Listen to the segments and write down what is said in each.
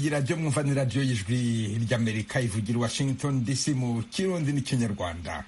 iyi radiyo mwumva ni radiyo y'ijwi ry'Amerika ivugira Washington DC mu Kirundi n'Ikinyarwanda.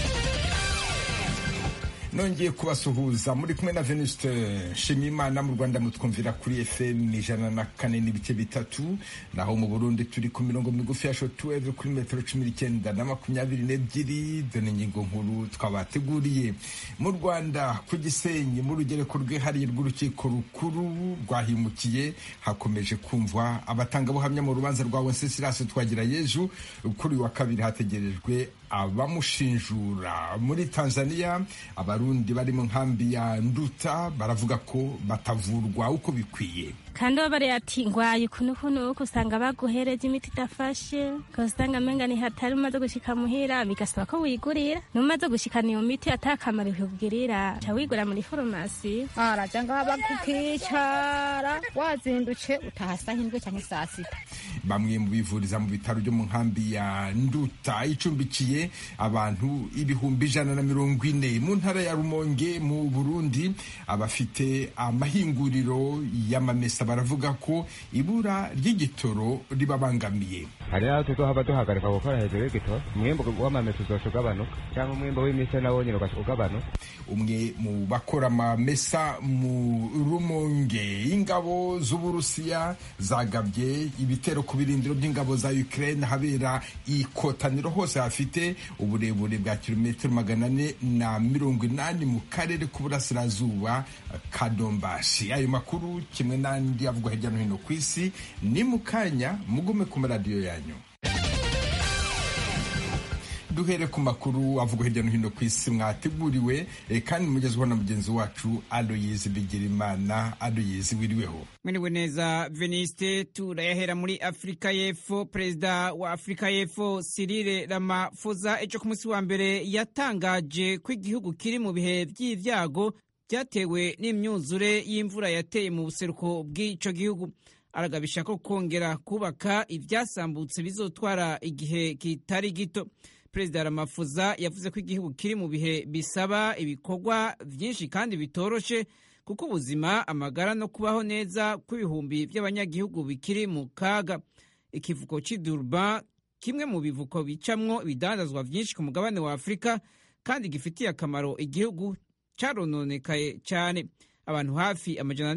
Nongeye kubasuhuza muri kumwe na Venuste Nshimiyimana. Mu Rwanda mutwumvira kuri FM 104.3, naho mu Burundi turi ku mirongo migufi ya shortwave kuri metero 19 na 22. Dore ingingo nkuru twabateguriye. Mu Rwanda ku Gisenyi mu rugereko rwihariye rw'urukiko rukuru rwahimukiye hakomeje kumvwa abatangabuhamya mu rubanza rwa Wenceslas Twagirayezu. Kuri wa kabiri hategerejwe abamushinjura. Muri Tanzania Abarundi bari mu nkambi ya Nduta baravuga ko batavurwa uko bikwiye, kandi bari ati ngwaye kuno usanga baguhereje imiti idafashe, usanga amenga ni hatari umaze gushika muhira bigasaba ko wigurira, numaze gushikana iyo miti atakamara ikubwirira cha wigura muri farumasi. Arajanga bakukicara wazindutse utahasa hindwe cyangwa saa sita. Bamwe mu bivuriza mu bitaro byo mu nkambi ya Nduta icumbikiye abantu ibihumbi 140 mu ntara ya Rumonge mu Burundi, abafite amahinguriro y'amamesa baravuga ko ibura ry'igitoro ribabangamiye. Hari aho tuko haba duhagarika gukora hejuru y'igitoro, umwimbo w'amamesa uzoshogabanuka cyangwa umwimbo w'imisa nawo nyine ugashogabanuka. Umwe mu bakora amamesa mu Rumonge, ingabo z'Uburusiya zagabye ibitero ku birindiro by'ingabo za Ukraine habera ikotaniro hose hafite uburebure bwa kilometero 480 mu karere k'uburasirazuba ka Donbass. Ayo makuru kimwe n'andi avugwa hirya no hino ku isi ni mu kanya, mugume ku radio yanyu. Duhere ku makuru avugwa hirya no hino ku isi mwateguriwe kandi mugezweho na mugenzi wacu Aloyizi Bigirimana. Aloyizi, wiriweho? Mwiriwe neza Veniste. Turayahera muri Afrika y'Epfo. Perezida wa Afrika y'Epfo Cyril Ramaphosa ejo ku munsi wa mbere yatangaje ko igihugu kiri mu bihe by'ivyago byatewe n'imyuzure y'imvura yateye mu buseruko bw'ico gihugu. Aragabisha ko kongera kubaka ivyasambutse bizotwara igihe kitari gito. Perezida Ramaphosa yavuze ko igihugu kiri mu bihe bisaba ibikorwa vyinshi kandi bitoroshe, kuko ubuzima, amagara no kubaho neza kw'ibihumbi by'abanyagihugu bikiri mu kaga. Ikivuko c'i Durban, kimwe mu bivuko bicamwo ibidandazwa vyinshi ku mugabane wa Afrika kandi gifitiye akamaro igihugu, carononekaye cyane. Abantu hafi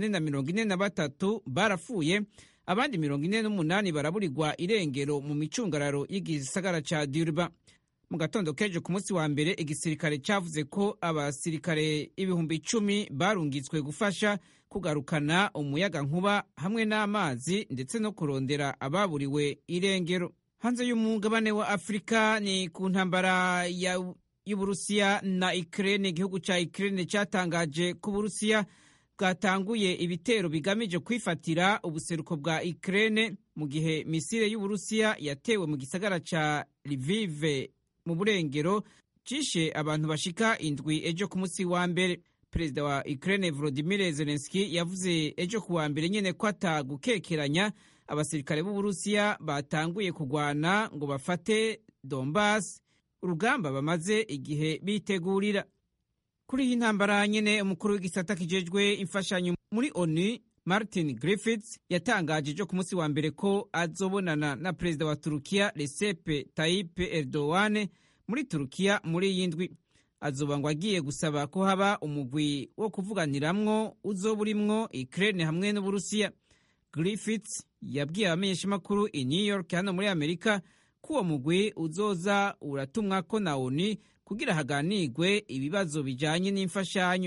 443 barapfuye, abandi 48 baraburirwa irengero mu micungararo y'igisagara ca Durban. Mu gatondo kejo ku munsi wa mbere igisirikare cyavuze ko abasirikare 10,000 barungitswe gufasha kugarukana umuyaga nkuba hamwe n'amazi ndetse no kurondera ababuriwe irengero. Hanze y'umugabane wa Afrika ni ku ntambara y'Uburusiya na Ukraine. Igihugu ca Ukraine cyatangaje ko Uburusiya bwatanguye ibitero bigamije kwifatira ubuseruko bwa Ukraine mu gihe misile y'Uburusiya yatewe mu gisagara ca Lviv mu burengero cishe abantu bashika 7 ejo ku munsi wa mbere. Perezida wa Ukraine Volodymyr Zelensky yavuze ejo ku wa mbere nyene ko atagukekeranya abasirikare b'Uburusiya batanguye kugwana ngo bafate Donbass, urugamba bamaze igihe bitegurira. Kuri iyi ntambara nyene umukuru w'igisata kijejwe imfashanyo muri ONU Martin Griffiths yatangaje ejo ku munsi wa mbere ko azobonana na perezida wa Turukiya Recep Tayyip Erdogan muri Turukiya muri iyi ndwi. Azoba ngo agiye gusaba ko haba umugwi wo kuvuganiramwo uzoburimwo Ukraine hamwe n'Uburusiya. Griffiths yabwiye abamenyeshamakuru i New York hano muri Amerika ko uwo mugwi uzoza uratumwa ko na ONU kugira haganirwe ibibazo bijanye n'imfashanyo.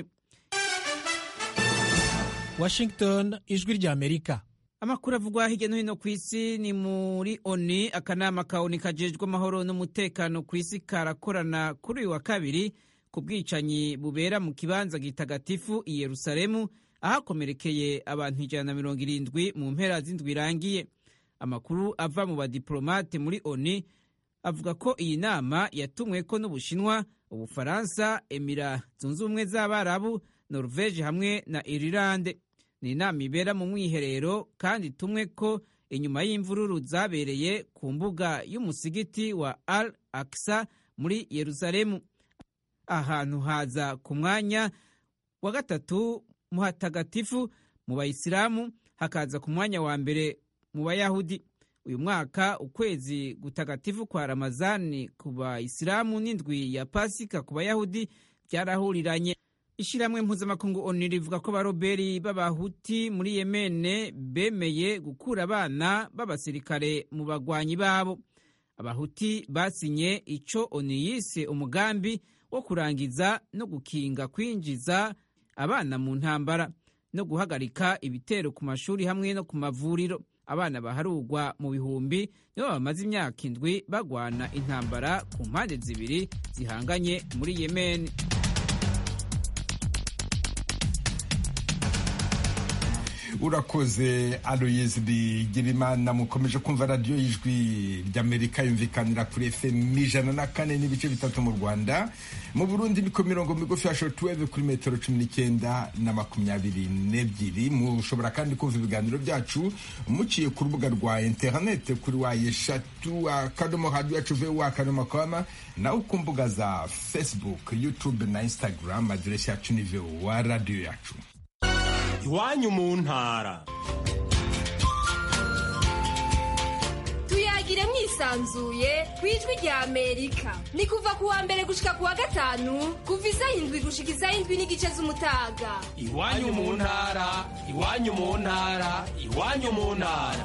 Washington, ijwi rya Amerika. Amakuru avugwa hirya no hino ku isi ni muri ONU. Akanama ka ONU kajejwe amahoro n'umutekano ku isi karakorana kuri uyu wa kabiri ku bwicanyi bubera mu kibanza gitagatifu i Yerusalemu, ahakomerekeye abantu 170 mu mpera z'indwi irangiye. Amakuru ava mu badiplomate muri ONU avuga ko iyi nama yatumweko n'Ubushinwa, Ubufaransa, Emira Zunze Ubumwe z'Abarabu, Norvege hamwe na Irilande. Ni inama ibera mu mwiherero kandi tumwe ko inyuma y'imvururu zabereye ku mbuga y'umusigiti wa Al-Aqsa muri Yerusalemu. Ahantu haza ku mwanya wa gatatu muhatagatifu mu Bayisilamu, hakaza ku mwanya wa mbere mu Bayahudi. Uyu mwaka ukwezi gutagatifu kwa Ramazani ku Bayisilamu n'indwi ya Pasika ku Bayahudi byarahuriranye. Ishiramwe mpuzamakungu ONU rivuga ko abaroberi b'abahuti muri Yemene bemeye gukura abana b'abasirikare mu bagwanyi babo. Abahuti basinye ico ONU yise umugambi wo kurangiza no gukinga kwinjiza abana mu ntambara no guhagarika ibitero ku mashuri hamwe no ku mavuriro. Abana baharugwa mu bihumbi nibo bamaze imyaka 7 bagwana intambara ku mpande zibiri zihanganye muri Yemen. Urakoze Aloyes Bigirimana. Mukomeje kumva radio y'Ijwi ry'Amerika yumvikanira kuri FM 104.3 mu Rwanda. Mu Burundi ni ku mirongo migufi ya shortwave kuri metero 19 na 22. Mushobora kandi kumva ibiganiro byacu muciye ku rubuga rwa internet kuri wayeshatu akadomo radio yacu VOA.com na ku mbuga za Facebook, YouTube na Instagram. Adresi yacu ni VOA radio yacu. Iwanyu mu ntara. Tuyagire mwisanzuye kwijwi rya Amerika. Ni kuva kuwa mbere gushika kuwa gatanu kuva 7 gushika 7 n'igice z'umutaga. Iwanyu mu ntara, iwanyu mu ntara, iwanyu mu ntara.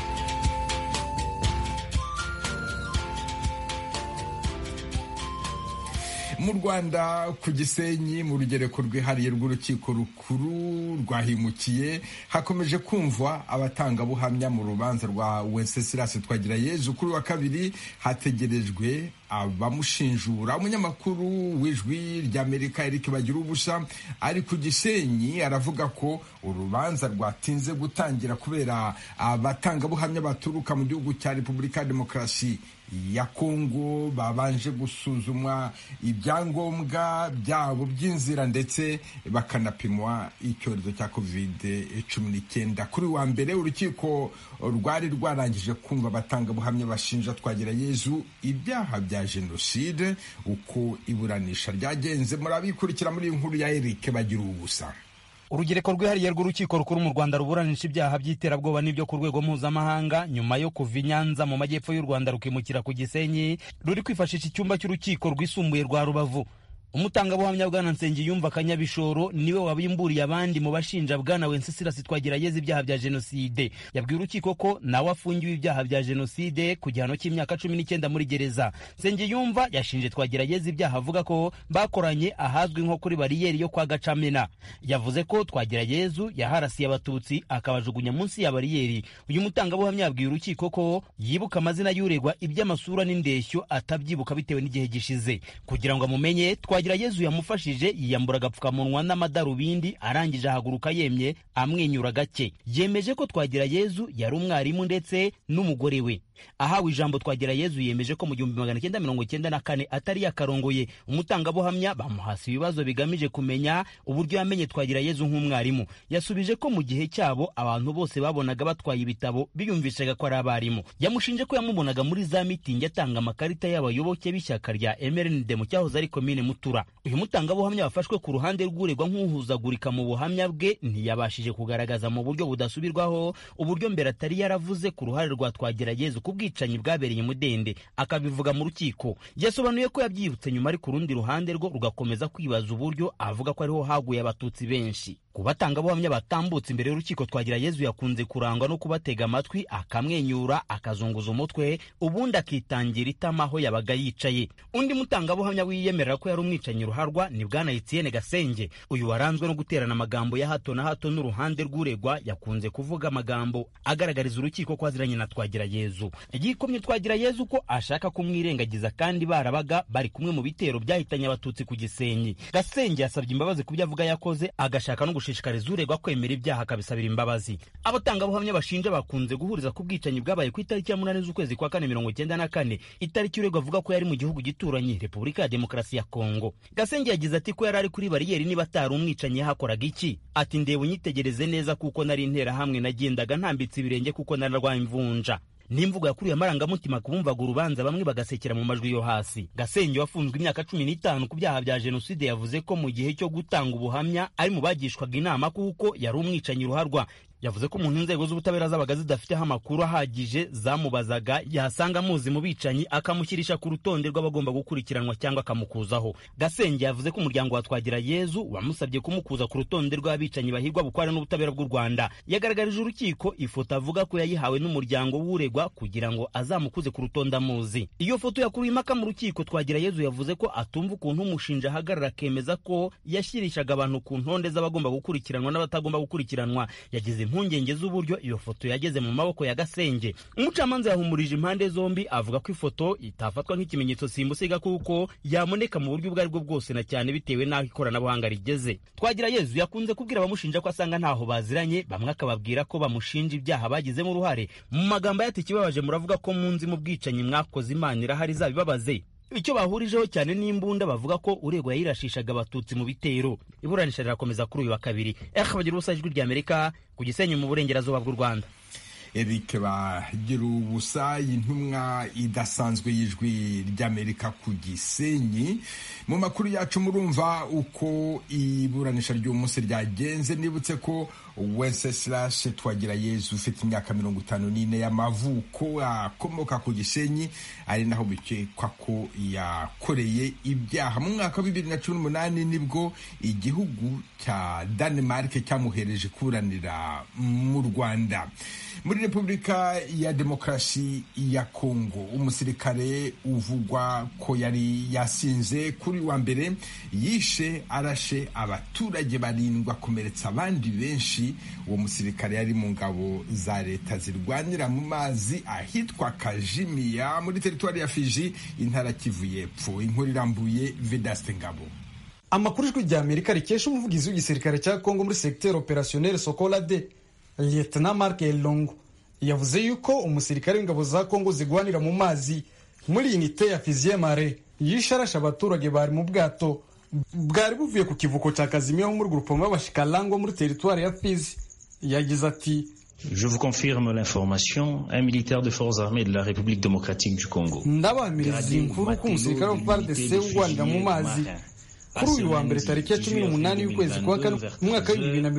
Mu Rwanda ku Gisenyi mu rugereko rwihariye rw'urukiko rukuru rwahimukiye hakomeje kumvwa abatangabuhamya mu rubanza rwa Wenceslas Twagirayezu. Kuri wa kabiri hategerejwe abamushinjura. Umunyamakuru w'Ijwi ry'Amerika Eric Bagirubusa ari ku Gisenyi aravuga ko urubanza rwatinze gutangira kubera abatangabuhamya baturuka mu gihugu cya Repubulika ya Demokarasi ya Kongo babanje gusuzumwa ibyangombwa byabo by'inzira ndetse bakanapimwa icyorezo cya COVID-19. Kuri wa mbere urukiko rwari rwarangije kumva abatangabuhamya bashinja Twagirayezu ibyaha bya jenoside. Uko iburanisha ryagenze murabikurikira muri inkuru ya Eric Bagirubusa. Urugereko rwihariye rw'urukiko rukuru mu Rwanda ruburanisha ibyaha by'iterabwoba n'ibyo ku rwego mpuzamahanga nyuma yo kuva i Nyanza mu majyepfo y'u Rwanda rukimukira ku Gisenyi ruri kwifashisha icyumba cy'urukiko rwisumbuye rwa Rubavu. Umutangabuhamya Bwana Nsengiyumva Kanyabishoro niwe wabimburiye abandi mu bashinja Bwana Wenceslas Twagirayezu ibyaha bya jenoside. Yabwiye urukiko ko nawe afungiwe ibyaha bya jenoside ku gihano cy'imyaka 19 muri gereza. Nsengiyumva yashinje Twagirayezu ibyaha avuga ko bakoranye ahazwi nko kuri bariyeri yo kwa Gacamena. Yavuze ko Twagirayezu yaharasiye abatutsi akabajugunya munsi ya bariyeri. Uyu mutangabuhamya yabwiye urukiko ko yibuka amazina y'uregwa iby'amasura n'indeshyo atabyibuka bitewe n'igihe gishize. Kugira ngo amumenye Twagirayezu yamufashije yiyambura agapfukamunwa n'amadarubindi arangije ahaguruka yemye amwenyura gake. Yemeje ko Twagirayezu yari umwarimu ndetse n'umugore we. Ahawe ijambo Twagirayezu yemeje ko mu 1994 atari yakarongoye. Umutangabuhamya bamuhasi ibibazo bigamije kumenya uburyo yamenye Twagirayezu nk'umwarimu. Yasubije ko mu gihe cyabo abantu bose babonaga batwaye ibitabo biyumvishaga ko ari abarimu. Yamushinje ko yamubonaga muri za meeting atanga amakarita y'abayoboke b'ishyaka rya MRND mu cyahoze ari komine Mutura. Uyu mutangabuhamya wafashwe ku ruhande rw'uregwa nk'uhuzagurika mu buhamya bwe ntiyabashije kugaragaza mu buryo budasubirwaho uburyo mbere atari yaravuze ku ruhare rwa Twagirayezu ubwicanyi bwabereye Mudende. Akabivuga mu rukiko. Yasobanuye ko yabyibutse nyuma ari ku rundi ruhande rwo rugakomeza kwibaza uburyo avuga ko ariho haguye abatutsi benshi. Kubatangabuhamya batambutse imbere y'urukiko Twagirayezu yakunze kurangwa no kubatega amatwi akamwenyura akazunguza umutwe ubundi akitangira itama aho yabaga yicaye. Undi mutangabuhamya wiyemerera ko yari umwicanyi ruharwa ni Bwana Etienne Gasenge. Uyu waranzwe no guterana amagambo ya hato na hato n'uruhande rw'uregwa yakunze kuvuga amagambo agaragariza urukiko ko aziranye na Twagirayezu. Yikomye Twagirayezu ko ashaka kumwirengagiza kandi barabaga bari kumwe mu bitero byahitanye abatutsi ku Gisenyi. Gasenge yasabye imbabazi ku byo avuga yakoze agashaka no gushishikariza uregwa kwemera ibyaha akabisabira imbabazi. Abatangabuhamya bashinja bakunze guhuriza ku bwicanyi bwabaye ku itariki ya 8 z'ukwezi kwa 1994, itariki uregwa avuga ko yari mu gihugu gituranye Repubulika ya Demokarasi ya Kongo. Gasenge yagize ati ko yari ari kuri bariyeri niba atari umwicanyi hakoraga iki. Ati ndewe nyitegereze neza kuko nari intera hamwe nagendaga ntambitse ibirenge kuko nararwaye imvunja. Nimvugo yakuriye amarangamutima kubumvaga urubanza bamwe bagasekera mu majwi yo hasi. Gasenge wafunzwe imyaka 15 ku byaha bya jenoside yavuze ko mu gihe cyo gutanga ubuhamya ari mu bagishwaga inama kuko yari umwicanyi ruharwa. yavuze ko umuntu inzego z'ubutabera zabaga zidafiteho amakuru ahagije zamubazaga yasanga amuzi mu bicanyi akamushyirisha ku rutonde rw'abagomba gukurikiranwa cyangwa akamukuzaho. Gasenge yavuze ko umuryango wa Twagirayezu wamusabye kumukuza ku rutonde rw'abicanyi bahigwa bukware n'ubutabera bw'u Rwanda. Yagaragarije urukiko ifoto avuga ko yayihawe n'umuryango w'uregwa kugira ngo azamukuze ku rutonde amuzi. Iyo foto yakuruye impaka mu rukiko. Twagirayezu yavuze ko atumva ukuntu umushinja ahagarara akemeza ko yashyirishaga abantu ku ntonde z'abagomba gukurikiranwa n'abatagomba gukurikiranwa. Yagize impungenge z'uburyo iyo foto yageze mu maboko ya Gasenge. Umucamanza yahumurije impande zombi avuga ko ifoto itafatwa nk'ikimenyetso simusiga kuko yamoneka mu buryo ubwo aribwo bwose na cyane bitewe n'aho ikoranabuhanga rigeze. Twagirayezu yakunze kubwira abamushinja ko asanga ntaho baziranye, bamwe akababwira ko bamushinja ibyaha bagizemo uruhare. Mu magambo ati kibabaje muravuga ko munzi mu bwicanyi mwakoze Imana irahari zabibabaze. Icyo bahurijeho cyane n'imbunda bavuga ko uregwa yirashishaga abatutsi mu bitero. Iburanisha rirakomeza kuri uyu wa kabiri. Bagira ubusa ijwi ry'Amerika ku Gisenyi mu burengerazuba bw'u Rwanda. Eric Bagira ubusa, intumwa idasanzwe y'ijwi ry'Amerika ku Gisenyi. Mu makuru yacu murumva uko iburanisha ry'umunsi ryagenze. Nibutse ko Wenceslas Twagirayezu ufite imyaka 54 y'amavuko akomoka ku Gisenyi ari naho bikekwa ko yakoreye ibyaha. Mu mwaka wa 2018 nibwo igihugu cya Denmark cyamuhereje kuburanira mu Rwanda. Muri Repubulika ya Demokarasi ya Kongo, umusirikare uvugwa ko yari yasinze kuri wa mbere yishe arashe abaturage barindwa komeretsa abandi benshi. Uwo musirikare yari mu ngabo za leta zirwanira mu mazi ahitwa Kajimiya muri teritwari ya Fiji, intara Kivu y'Epfo. Inkuru irambuye Vedaste Ngabo. Amakuru y'ijwi ry'Amerika rikesha umuvugizi w'igisirikare cya Kongo muri secteur opérationnel Sokola de Lieutenant Mark Elongo yavuze yuko umusirikare w'ingabo za Kongo zigwanira mu mazi muri unité ya Fizie Mare yishe arashe abaturage bari mu bwato bwari buvuye ku kivuko cya Kazimiya muri groupement y'Abashikalango muri territoire ya Fizi. Yagize ati: Je vous confirme l'information, un militaire de forces armées de la République démocratique du Congo. Ndabamiriza inkuru ko umusirikare wa FARDC ugwanira mu mazi kuri uyu wa mbere tariki ya 18 y'ukwezi kwa kane umwaka wa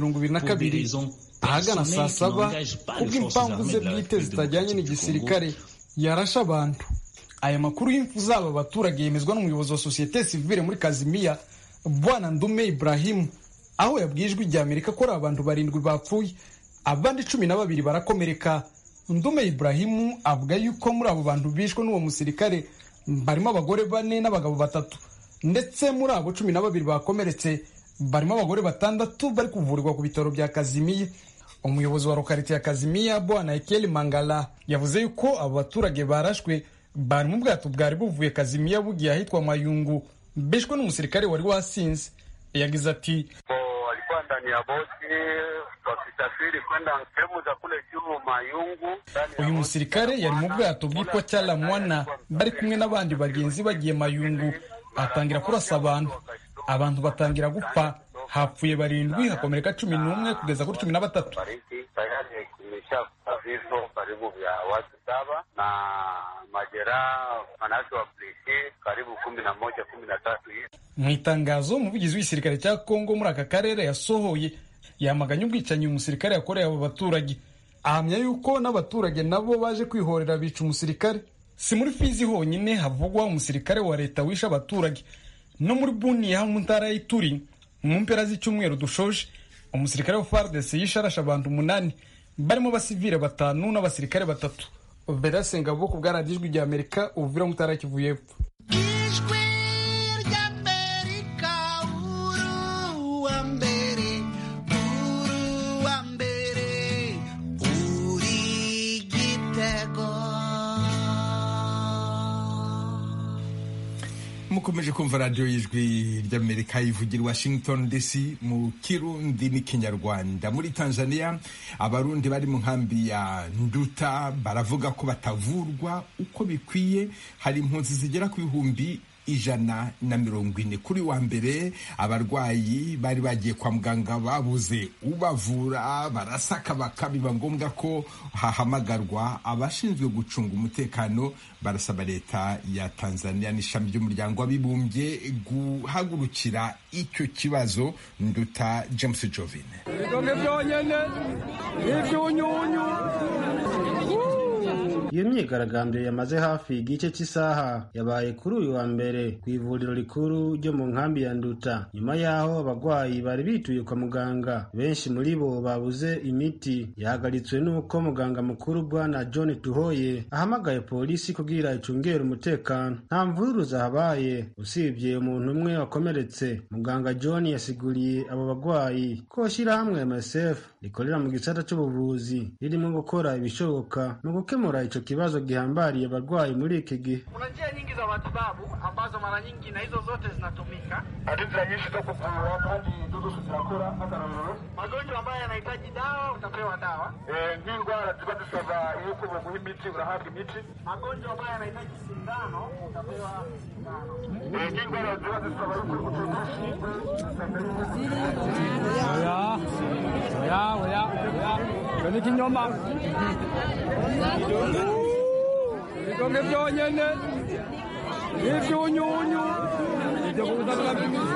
2022 ahagana saa 7 kubw'impamvu ze bwite zitajyanye n'igisirikare yarashe abantu. Aya makuru y'imfu z'aba baturage yemezwa n'umuyobozi wa société civile muri Kazimiya, Bwana Ndume Ibrahim, aho yabwijwe ry'Amerika ko abantu barindwi bapfuye abandi 12 barakomereka. Ndume Ibrahim avuga yuko muri abo bantu bishwe n'uwo musirikare barimo abagore 4 n'abagabo 3, ndetse muri abo 12 bakomeretse barimo abagore 6 bari kuvurirwa ku bitaro bya Kazimiya. Umuyobozi wa lokalite ya Kazimiya, Bwana Ekeli Mangala, yavuze yuko abo baturage barashwe bari mu bwato bwari buvuye Kazimiya bugiye ahitwa Mayungu bishwe n'umusirikare wari wasinze. Yagize ati: walikuwa ndani ya boti wakisafiri kwenda sehemu za kule juu Mayungu. Uyu musirikare yari mu bwato bwitwa Cyala Mwana bari kumwe n'abandi bagenzi bagiye Mayungu, atangira kurasa abantu batangira gupfa. Hapfuye 7 hakomereka 11 kugeza kuri 13. Tayari kumeshakufa vifo karibu vya watu 7 na majeraha manake wa polisi karibu 11 13 hivi. Mu itangazo umuvugizi w'igisirikare cya Kongo muri aka karere yasohoye yamaganye ubwicanyi umusirikare yakoreye abo baturage. Ahamya yuko n'abaturage nabo baje kwihorera bica umusirikare. Si muri Fizi honyine havugwa umusirikare wa leta wisha abaturage. No muri Bunia mu ntara y'Ituri mu mpera z'icyumweru dushoje umusirikare wa FARDC yisharasha abantu 8 barimo basivile 5 n'abasirikare 3. Vedaste Ngabo ku bwaradijwi ry'Amerika uvira mu ntara Kivu y'Epfo. Mukomeje kumva radio y'ijwi ry'Amerika ivugira Washington DC mu Kirundi n'Ikinyarwanda. Muri Tanzania abarundi bari mu nkambi ya Nduta baravuga ko batavurwa uko bikwiye. Hari impunzi zigera ku 1000 140. Kuri wa mbere abarwayi bari bagiye kwa muganga babuze ubavura, barasaka biba ngombwa ko hahamagarwa abashinzwe gucunga umutekano. Barasaba leta ya Tanzania n'ishami ry'umuryango w'abibumbye guhagurukira icyo kibazo. Nduta James Jovine. Iyo myigaragambyo yamaze hafi igice cy'isaha yabaye kuri uyu wa mbere ku ivuriro rikuru ryo mu nkambi ya Nduta, nyuma y'aho abarwayi bari bituye kwa muganga. Benshi muri bo babuze imiti. Yahagaritswe n'uko muganga mukuru Bwana John Tuhoye ahamagaye polisi kugira icungere umutekano. Nta mvururu zahabaye usibye umuntu umwe wakomeretse. Muganga John yasiguriye abo barwayi ko ishyirahamwe MSF rikorera mu gisata cy'ubuvuzi ririmo gukora ibishoboka mu gukemura ico kibazo gihambariye abarwayi muri iki gihe. Kuna njia nyingi za matibabu ambazo mara nyingi na hizo zote zinatumika. Hatutanyishi toka kwa wakati ndugu tunakora hata na magonjwa ambayo yanahitaji dawa utapewa dawa. Ndwara zibadisaba yuko buhimiti urahabwa imiti. Magonjwa ambayo yanahitaji sindano utapewa sindano. Ndwara zibadisaba yuko kutukushi. Ya. Ni kinyoma. Ibikombe byonyene ibyunyunyu ibyo kuzana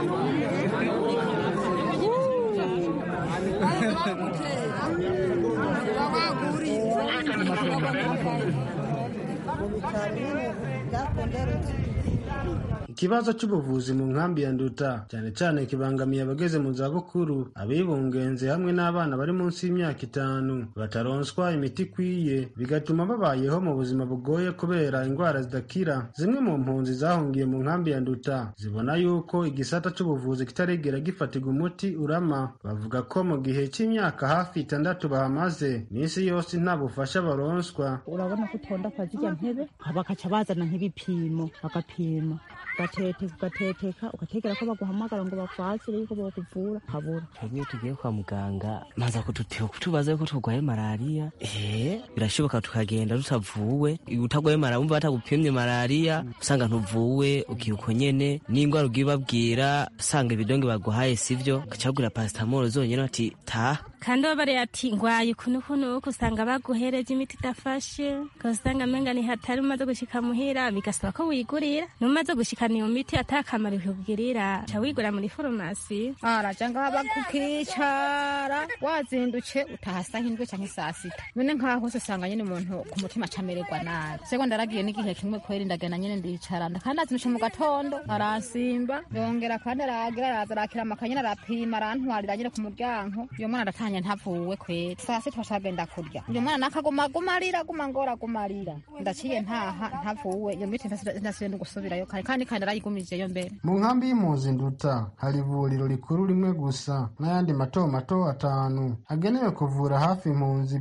Ikibazo cy'ubuvuzi mu nkambi ya Nduta cyane cyane kibangamiye abageze mu zabukuru, abibungenze hamwe n'abana bari munsi y'imyaka 5 bataronswa imiti ikwiye, bigatuma babayeho mu buzima bugoye kubera indwara zidakira. Zimwe mu mpunzi zahungiye mu nkambi ya Nduta zibona yuko igisata cy'ubuvuzi kitaregera gifatirwa umuti urama. Bavuga ko mu gihe cy'imyaka hafi 6 bahamaze minsi yose nta bufasha baronswa. Urabona ko utonda kwa zijya ntebe bakaca bazana nk'ibipimo bagapima ugateteka ugategera ko baguhamagara ngo bakwakire yuko bakuvura habura. Twebwe tugiye kwa muganga maza kutubaza yuko turwaye malaria. Birashoboka tukagenda tutavuwe. Utagwaye malaria umva batagupimye malaria usanga ntuvuwe ukiruko nyene n'ingwara ugibabwira usanga ibidonge baguhaye sivyo gacagura paracetamol zonyene ati ta kandi babare ati ngwaye kuno usanga baguhereje imiti idafashe usanga menga ni hatari umaze gushika muhira bigasaba ko wigurira numaze gushika niyo miti atakamara ikubwirira cha wigura muri farumasi arajanga bakukicara wazinduce utahasa hindwe canke saa 6 none nkaho usanga nyene umuntu ku mutima camererwa nabi sego ndaragiye n'igihe kimwe kweri ndagena nyene ndicara kandi azinduce mu gatondo aransimba yongera kandi arakira amakanyana arapima arantwarira nyene ku muryango iyo mwana aratanya ntavuwe kweri saa 6 twashagenda kurya iyo mwana nakagumarira gumarira ndaciye ntavuwe iyo miti ndasubira gusubirayo kandi arayigumije yo mbere. Mu nkambi y'impunzi Nduta hari ivuriro rikuru rimwe gusa n'ayandi mato 5 agenewe kuvura hafi impunzi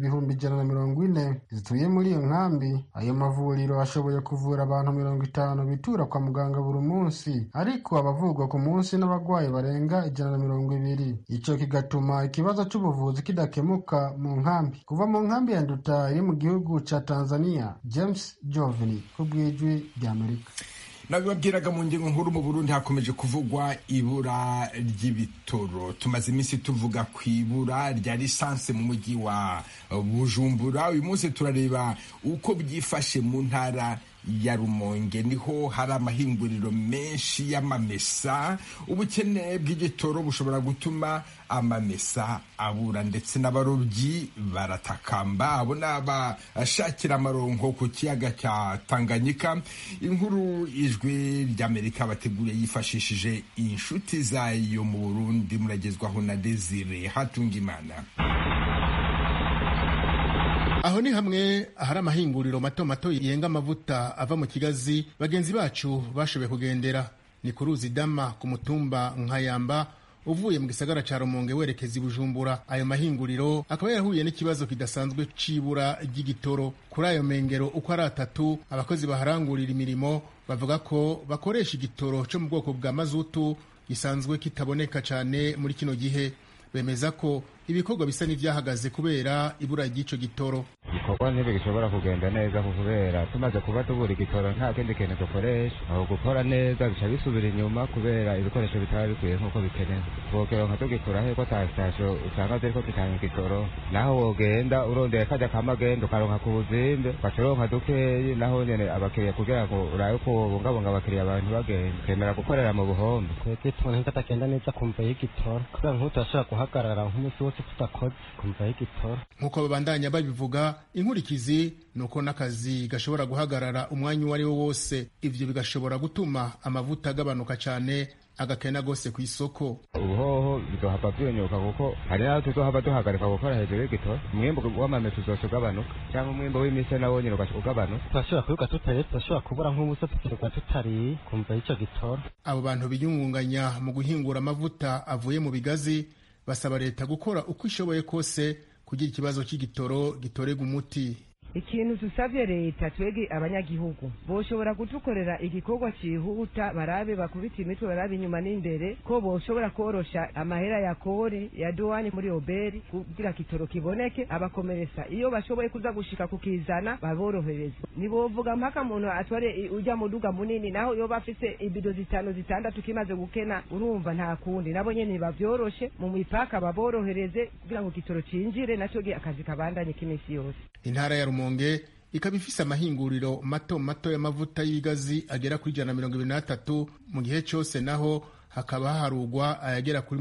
140 zituye muri iyo nkambi. Ayo mavuriro ashoboye kuvura abantu 50 bitura kwa muganga buri munsi, ariko abavugwa ku munsi n'abagwayi barenga 120. Ico kigatuma ikibazo cy'ubuvuzi kidakemuka mu nkambi. Kuva mu nkambi ya Nduta iri mu gihugu ca Tanzania, James Jovini ku bw'ijwi ry'Amerika. Nabibabwiraga mu ngingo nkuru mu Burundi hakomeje kuvugwa ibura ry'ibitoro. Tumaze iminsi tuvuga ku ibura rya lisanse mu mujyi wa Bujumbura. Uyu munsi turareba uko byifashe mu ntara ya Rumonge, niho hari amahinguriro menshi y'amamesa. Ubukene bw'igitoro bushobora gutuma amamesa abura, ndetse n'abarobyi baratakamba abo n'abashakira amaronko ku kiyaga cya Tanganyika. Inkuru ijwi ry'Amerika bateguriye yifashishije inshuti zayo mu Burundi, muragezwaho na Desire Hatungimana. Aho ni hamwe ahari amahinguriro mato yenga amavuta ava mu kigazi bagenzi bacu bashoboye kugendera. Ni ku ruzi Dama ku mutumba Nkayamba uvuye mu gisagara ca Rumonge werekeza i Bujumbura. Ayo mahinguriro akaba yarahuye n'ikibazo kidasanzwe c'ibura ry'igitoro. Kuri ayo mengero uko ari 3 abakozi baharangurira imirimo bavuga ko bakoresha igitoro cyo mu bwoko bwa mazutu gisanzwe kitaboneka cyane muri kino gihe. Bemeza ko ibikorwa bisa n'ivyahagaze kubera ibura ry'ico gitoro. ibikorwa ntibigishobora kugenda neza kubera tumaze kuba tubura igitoro nta kindi kintu dukoresha aho gukora neza bica bisubira inyuma kubera ibikoresho bitaba bikwiye nk'uko bikenewe twokeronka tugikura he ko tastasho usanga ziriko zitanga igitoro naho wogenda urondeye kajya kamagenda ukaronka ku buzimbe ugacoronka dukeyi naho nyene abakiriya kugira ngo urabe ko bungabunga abakiriya abantu bagenda kemera gukorera mu buhombe twebwe tubona nk'atagenda neza kumva y'igitoro kubera nk'ubu turashobora guhagarara nk'umunsi wose tudakoze kumva y'igitoro nk'uko babandanya babivuga inkurikizi nuko n'akazi gashobora guhagarara umwanya uwo ari wo wose ivyo bigashobora gutuma amavuta agabanuka cyane agakena gose ku isoko ubuhoho bizohava vyonyoka kuko hari naho tuzohava duhagarika gukora hejuru y'igitoro umwimbu w'amamesa uzoca ugabanuka cyangwa umwimbu w'imise nawo nyine ugabanuka turashobora kwiruka tutariye turashobora kubura nk'ubusa tukirirwa tutariye kumva y'ico gitoro abo bantu biyungunganya mu guhingura amavuta avuye mu bigazi basaba leta gukora uko ishoboye kose kugira ikibazo cy'igitoro gitorega umuti. Ikintu tusavye leta twege abanyagihugu boshobora kutukorera igikorwa cihuta barabe bakubita imitwe barabe inyuma n'imbere ko boshobora korosha amahera ya kore ya douane muri oberi kugira kitoro kiboneke abakomeresa iyo bashoboye kuza gushika kukizana baborohereze nibovuga mpaka muntu atware uja muduga munini naho yo bafise ibido 5-6 kimaze gukena urumva nta kundi nabo nyene bavyoroshe mu mipaka baborohereze kugira ngo kitoro cinjire nacoge akazi kabandanye kimisi yose. Intara ya Rumonge ikaba ifise amahinguriro mato y'amavuta y'ibigazi agera kuri 123 mu gihe cyose naho hakaba haharugwa ayagera kuri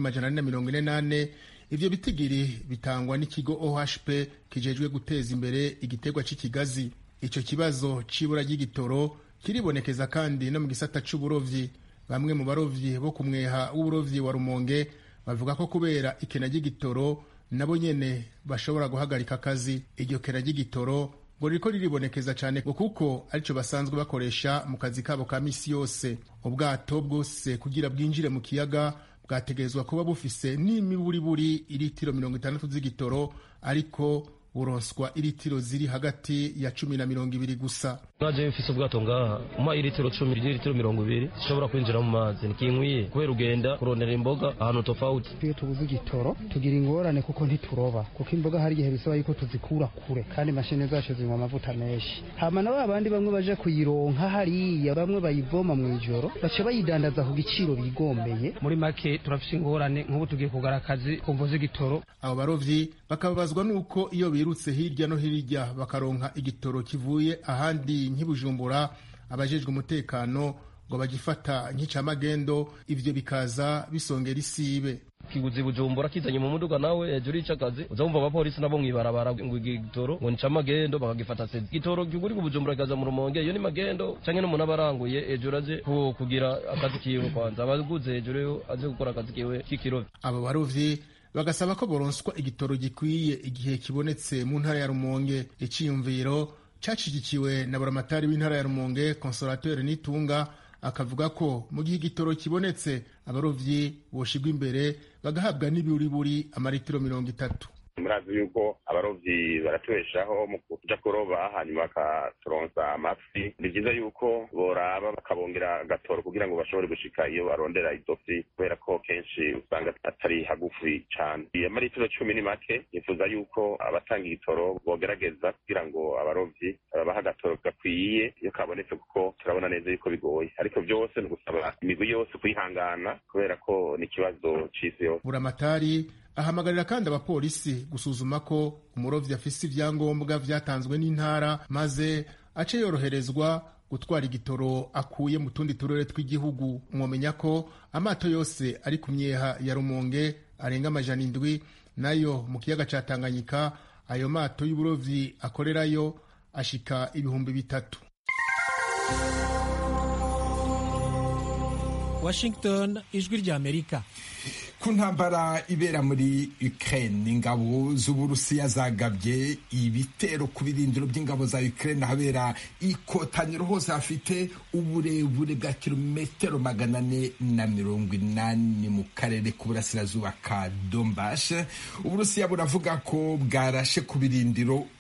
148. Ivyo bitigiri bitangwa n'ikigo OHP kijejwe guteza imbere igitegwa c'ikigazi. Ico kibazo cibura ry'igitoro kiribonekeza kandi no mu gisata c'uburovyi. Bamwe mu barovyi bo kumweha w'uburovyi wa Rumonge bavuga ko kubera ikena ry'igitoro nabo nyene bashobora guhagarika akazi. Iryo kena ry'igitoro ngo riko riribonekeza cyane kuko arico basanzwe bakoresha mu kazi kabo ka misi yose. Ubwato bwose kugira bwinjire mu kiyaga bwategerezwa kuba bufise n'imiburiburi iritiro 60 z'igitoro ariko uronswa iritiro ziri hagati ya 10 na 20 gusa. Naje mfise ubwato ngaha uma iritiro 10 iritiro 20 zishobora kwinjira mu mazi nikinkwiye kubera ugenda kurondera imboga ahantu tofauti. Iyo tubuze igitoro tugira ingorane kuko ntituroba kuko imboga hari igihe bisaba yuko tuzikura kure kandi mashine zacu zinywa amavuta menshi. Hama nabo abandi bamwe baje kuyironka hariya bamwe bayivoma mu ijoro bace bayidandaza ku giciro bigombeye. Muri make turafise ingorane nk'ubu tugiye kugara akazi kumvoza igitoro. Abo barovyi bakabazwa nuko iyo birutse hirya no hirya bakaronka igitoro kivuye ahandi nk'ibujumbura abajejwe umutekano ngo bagifata nk'icamagendo ivyo bikaza bisongera isibe. Kiguzi bujumbura kizanye mu muduga nawe hejuru y'icakazi uzumva abapolisi nabo mwibarabara ngo igitoro ngo nicamagendo bakagifata se igitoro kiguri ku bujumbura kaza mu Rumonge iyo ni magendo canke no muntu abaranguye hejuru aje kugira akazi kiwe kwanza abaguze hejuru aje gukora akazi kiwe kikiro. Abo barovyi bagasaba ko boronswa igitoro gikwiye igihe kibonetse mu ntara ya Rumonge. Iciyumviro cacigikiwe na buramatari w'intara ya Rumonge Consolateur Nitunga akavuga ko mu gihe igitoro kibonetse abarovyi boshigwa imbere bagahabwa n'ibiburiburi amaritiro 30. Murazi yuko abarovyi baratubeshaho mu kuja kuroba hanyuma bakaturonsa amafi. Ni vyiza yuko boraba bakabongera agatoro kugira ngo bashobore gushika iyo barondera izo fi kubera ko kenshi usanga atari hagufi cane. Amaritiro 10 ni make. Nifuza yuko abatanga igitoro bogerageza kugira ngo abarovyi babaha agatoro gakwiye iyo kabonetse kuko turabona neza yuko bigoye. Ariko vyose ni gusaba imigwi yose kwihangana kubera ko ni kibazo c'isi yose. Buramatari ahamagarira kandi abapolisi gusuzuma ko umurovyi afise ivyangombwa vyatanzwe n'intara maze ace yoroherezwa gutwara igitoro akuye mu tundi turere tw'igihugu. Mwomenya ko amato yose ari ku myeha ya Rumonge arenga 700 nayo mu kiyaga ca Tanganyika ayo mato y'uburovyi akorerayo ashika 3,000. Washington, ijwi rya Amerika. Ku ntambara ibera muri Ukraine ingabo z'Uburusiya zagabye ibitero ku birindiro by'ingabo za Ukraine habera ikotaniro hose hafite uburebure bwa kilometero 480 mu karere k'uburasirazuba ka Donbass. Uburusiya buravuga ko bwarashe ku birindiro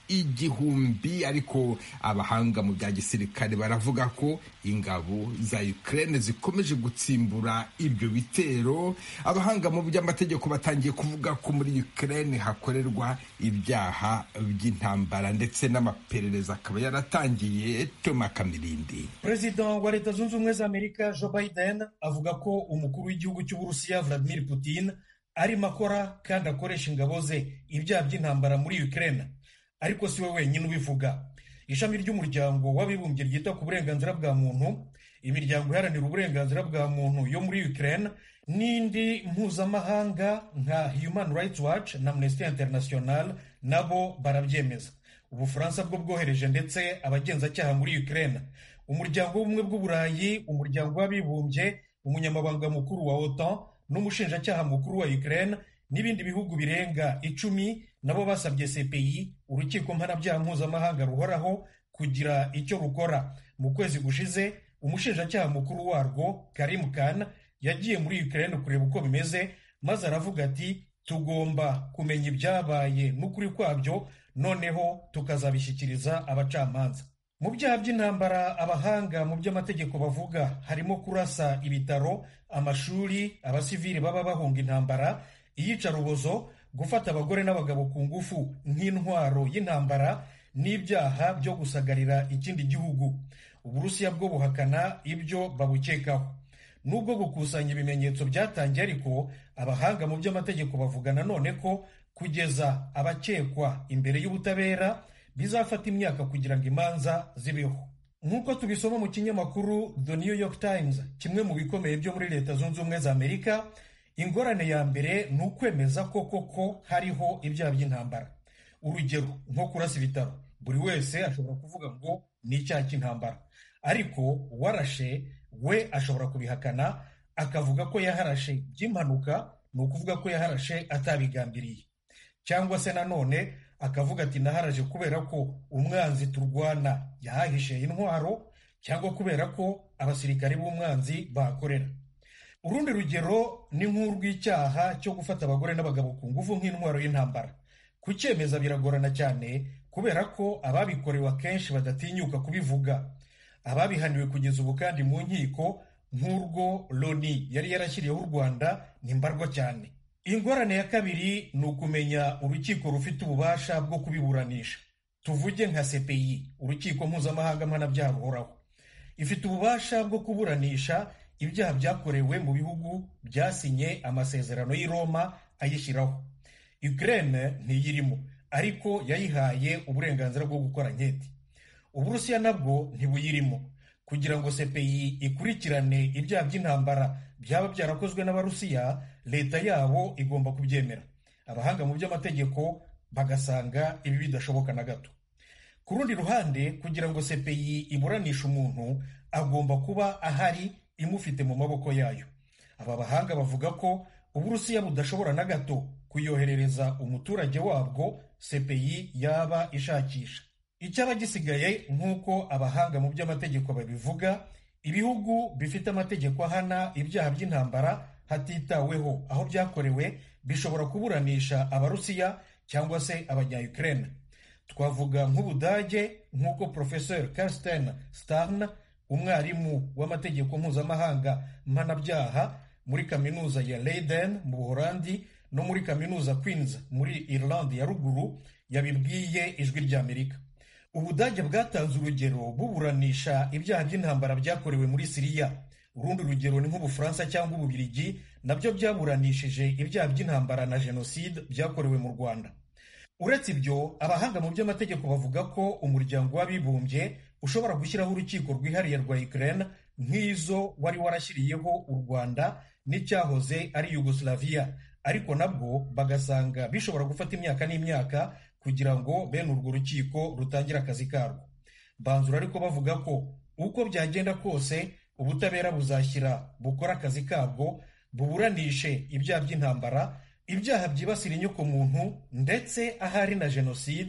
igihumbi. Ariko abahanga mu bya gisirikare baravuga ko ingabo za Ukraine zikomeje gutsimbura ibyo bitero. Abahanga mu by'amategeko batangiye kuvuga ko muri Ukraine hakorerwa ibyaha by'intambara ndetse n'amaperereza akaba yaratangiye. Toma Kamirindi. Perezida wa Leta Zunze Ubumwe za Amerika Joe Biden avuga ko umukuru w'igihugu cy'Uburusiya Vladimir Putin arimo akora kandi akoresha ingabo ze ibyaha by'intambara muri Ukraine. Ariko si we wenyine ubivuga. Ishami ry'umuryango w'abibumbye ryita ku burenganzira bwa muntu, imiryango iharanira uburenganzira bwa muntu yo muri Ukraine n'indi mpuzamahanga nka Human Rights Watch na Amnesty International nabo barabyemeza. Ubufaransa bwo bwohereje ndetse abagenzacyaha muri Ukraine. Umuryango w'ubumwe bw'Uburayi, umuryango w'abibumbye, umunyamabanga mukuru wa OTAN n'umushinjacyaha mukuru wa Ukraine n'ibindi bihugu birenga 10 nabo basabye CPI, urukiko mpanabyaha mpuzamahanga ruhoraho, kugira icyo rukora. Mu kwezi gushize umushinjacyaha mukuru warwo Karim Khan yagiye muri Ukraine kureba uko bimeze, maze aravuga ati tugomba kumenya ibyabaye n'ukuri kwabyo, noneho tukazabishyikiriza abacamanza. Mu byaha by'intambara abahanga mu by'amategeko bavuga harimo kurasa ibitaro, amashuri, abasivili baba bahunga intambara, iyicarubozo, gufata abagore n'abagabo ku ngufu nk'intwaro y'intambara, n'ibyaha byo gusagarira ikindi gihugu. Uburusiya bwo buhakana ibyo babukekaho. Nubwo gukusanya ibimenyetso byatangiye, ariko abahanga mu by'amategeko bavuga nanone ko kugeza abakekwa imbere y'ubutabera bizafata imyaka kugira ngo imanza zibeho. Nk'uko tubisoma mu kinyamakuru The New York Times, kimwe mu bikomeye byo muri Leta Zunze Ubumwe za Amerika, ingorane ya mbere ni ukwemeza ko koko hariho ibyaha by'intambara. Urugero nko kurasa ibitaro, buri wese ashobora kuvuga ngo ni icyaha cy'intambara, ariko warashe we ashobora kubihakana akavuga ko yaharashe by'impanuka, ni ukuvuga ko yaharashe atabigambiriye. Cyangwa se nanone akavuga ati naharaje kubera ko umwanzi turwana yahahishe intwaro, cyangwa kubera ko abasirikare b'umwanzi bahakorera. Urundi rugero ni nk'urw'icyaha cyo gufata abagore n'abagabo ku ngufu nk'intwaro y'intambara. Kucyemeza biragorana cyane kubera ko ababikorewe akenshi badatinyuka kubivuga. Ababihaniwe kugeza ubu kandi mu nkiko nk'urwo Loni yari yarashyiriyeho u Rwanda ni mbarwa cyane. Ingorane ya kabiri ni ukumenya urukiko rufite ububasha bwo kubiburanisha. Tuvuge nka CPI, urukiko mpuzamahanga mpanabyaha ruhoraho. Ifite ububasha bwo kuburanisha ibyaha byakorewe mu bihugu byasinye amasezerano y'i Roma ayishyiraho. Ukraine ntiyirimo, ariko yayihaye uburenganzira bwo gukora nketi. Uburusiya nabwo ntibuyirimo. Kugira ngo CPI ikurikirane ibyaha by'intambara byaba byarakozwe n'Abarusiya, leta yabo igomba kubyemera. Abahanga mu by'amategeko bagasanga ibi bidashoboka na gato. Ku rundi ruhande, kugira ngo CPI iburanishe umuntu, agomba kuba ahari imufite mu maboko yayo. Aba bahanga bavuga ko Uburusiya budashobora na gato kuyoherereza umuturage wabwo CPI yaba ishakisha. Icyaba gisigaye, nk'uko abahanga mu by'amategeko babivuga, ibihugu bifite amategeko ahana ibyaha by'intambara hatitaweho aho byakorewe bishobora kuburanisha Abarusiya cyangwa se abanya-Ukraine. Twavuga nk'Ubudage, nk'uko Professor Karsten Stern, umwarimu w'amategeko mpuzamahanga mpanabyaha muri kaminuza ya Leiden mu Buholandi no muri kaminuza Queen's muri Irlande ya ruguru, yabibwiye Ijwi ry'Amerika. Ubudage bwatanze urugero buburanisha ibyaha by'intambara byakorewe muri Siriya. Urundi rugero ni nk'Ubufaransa cyangwa Ububirigi, nabyo byaburanishije ibyaha by'intambara na jenoside byakorewe mu Rwanda. Uretse ibyo, abahanga mu by'amategeko bavuga ko umuryango w'abibumbye ushobora gushyiraho urukiko rwihariye rwa Ukraine nk'izo wari warashyiriyeho u Rwanda n'icyahoze ari Yugoslavia, ariko nabwo bagasanga bishobora gufata imyaka n'imyaka kugira ngo bene urwo rukiko rutangire akazi karwo. Banzura ariko bavuga ko uko byagenda kose ubutabera buzashyira bukora akazi kabwo, buburanishe ibyaha by'intambara, ibyaha byibasira inyokomuntu ndetse ahari na jenoside,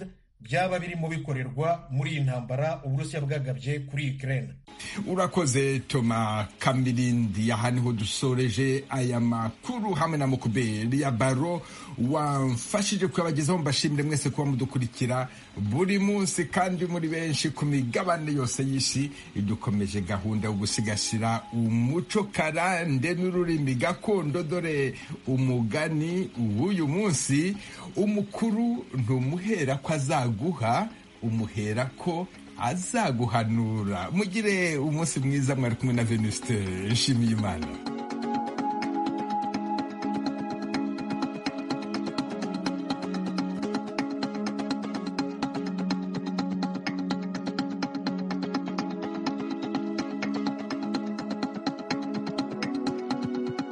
byaba birimo bikorerwa muri iyi ntambara Uburusiya bwagabye kuri Ukraine. Urakoze Toma Kamirindi. Aha niho dusoreje aya makuru hamwe na Mukubeli ya Baro wamfashije kuyabagezaho. Mbashimire mwese kuba mudukurikira buri munsi kandi muri benshi ku migabane yose y'isi. Dukomeje gahunda yo gusigasira umuco karande n'ururimi gakondo. Dore umugani w'uyu munsi: umukuru ntumuhera ko azaguha, umuhera ko azaguhanura. Mugire umunsi mwiza. Mwari kumwe na Venuste Nshimiyimana.